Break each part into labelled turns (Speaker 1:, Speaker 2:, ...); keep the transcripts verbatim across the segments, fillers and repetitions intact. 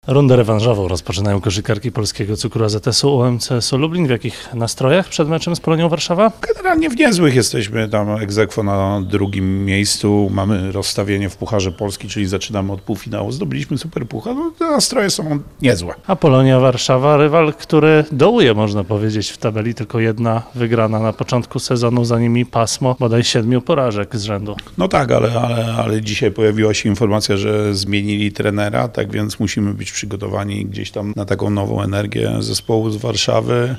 Speaker 1: Rundę rewanżową rozpoczynają koszykarki Polskiego Cukru A Z S-u U M C S-u Lublin. W jakich nastrojach przed meczem z Polonią Warszawa?
Speaker 2: Generalnie w niezłych jesteśmy, tam ex aequo na drugim miejscu, mamy rozstawienie w Pucharze Polski, czyli zaczynamy od półfinału, zdobyliśmy super puchar, no te nastroje są niezłe.
Speaker 1: A Polonia Warszawa, rywal, który dołuje, można powiedzieć, w tabeli, tylko jedna wygrana na początku sezonu, za nimi pasmo bodaj siedmiu porażek z rzędu.
Speaker 2: No tak, ale, ale, ale dzisiaj pojawiła się informacja, że zmienili trenera, tak więc musimy być przygotowani gdzieś tam na taką nową energię zespołu z Warszawy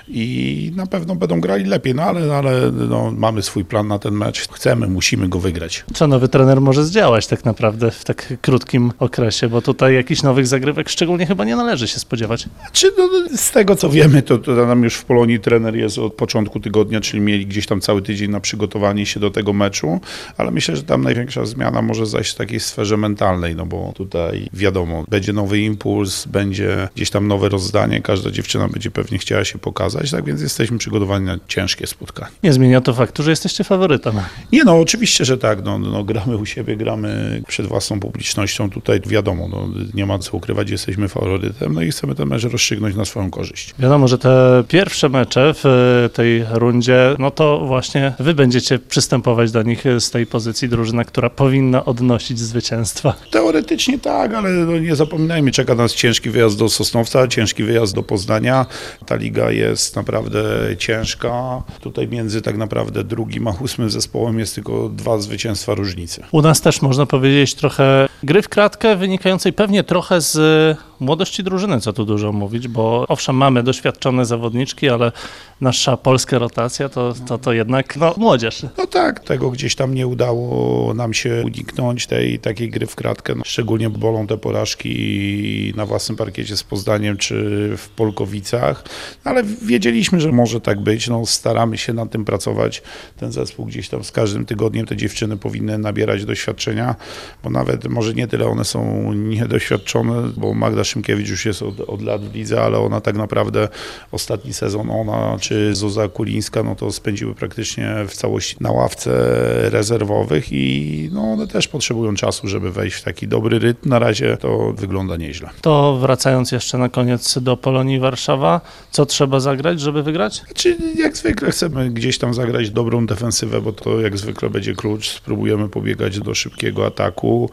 Speaker 2: i na pewno będą grali lepiej, no ale, ale no, mamy swój plan na ten mecz, chcemy, musimy go wygrać.
Speaker 1: Co nowy trener może zdziałać tak naprawdę w tak krótkim okresie, bo tutaj jakichś nowych zagrywek szczególnie chyba nie należy się spodziewać.
Speaker 2: Czy no, z tego co wiemy, to, to nam już w Polonii trener jest od początku tygodnia, czyli mieli gdzieś tam cały tydzień na przygotowanie się do tego meczu, ale myślę, że tam największa zmiana może zajść w takiej sferze mentalnej, no bo tutaj wiadomo, będzie nowy impuls, będzie gdzieś tam nowe rozdanie, każda dziewczyna będzie pewnie chciała się pokazać, tak więc jesteśmy przygotowani na ciężkie spotkanie.
Speaker 1: Nie zmienia to faktu, że jesteście faworytem.
Speaker 2: Nie no, oczywiście, że tak, no, no gramy u siebie, gramy przed własną publicznością, tutaj wiadomo, no, nie ma co ukrywać, jesteśmy faworytem, no i chcemy ten mecz rozstrzygnąć na swoją korzyść.
Speaker 1: Wiadomo, że te pierwsze mecze w tej rundzie, no to właśnie wy będziecie przystępować do nich z tej pozycji drużyna, która powinna odnosić zwycięstwa.
Speaker 2: Teoretycznie tak, ale no nie zapominajmy, czeka nas ciężki wyjazd do Sosnowca, ciężki wyjazd do Poznania. Ta liga jest naprawdę ciężka. Tutaj między tak naprawdę drugim a ósmym zespołem jest tylko dwa zwycięstwa różnicy.
Speaker 1: U nas też można powiedzieć trochę gry w kratkę, wynikającej pewnie trochę z młodości drużyny, co tu dużo mówić, bo owszem, mamy doświadczone zawodniczki, ale nasza polska rotacja to, to, to jednak no, młodzież.
Speaker 2: No tak, tego gdzieś tam nie udało nam się uniknąć, tej takiej gry w kratkę. No, szczególnie bolą te porażki na własnym parkiecie z Poznaniem czy w Polkowicach, ale wiedzieliśmy, że może tak być. No, staramy się nad tym pracować. Ten zespół gdzieś tam z każdym tygodniem te dziewczyny powinny nabierać doświadczenia, bo nawet może nie tyle one są niedoświadczone, bo Magda Szymkiewicz już jest od, od lat w lidze, ale ona tak naprawdę ostatni sezon, ona czy Zuza Kulińska, no to spędziły praktycznie w całości na ławce rezerwowych i no one też potrzebują czasu, żeby wejść w taki dobry rytm. Na razie to wygląda nieźle.
Speaker 1: To wracając jeszcze na koniec do Polonii Warszawa, co trzeba zagrać, żeby wygrać?
Speaker 2: Czy jak zwykle chcemy gdzieś tam zagrać dobrą defensywę, bo to jak zwykle będzie klucz. Spróbujemy pobiegać do szybkiego ataku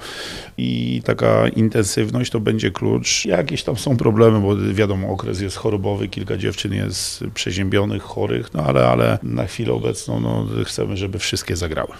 Speaker 2: i taka intensywność to będzie klucz. Jakieś tam są problemy, bo wiadomo, okres jest chorobowy, kilka dziewczyn jest przeziębionych, chorych, no ale, ale na chwilę obecną no, chcemy, żeby wszystkie zagrały.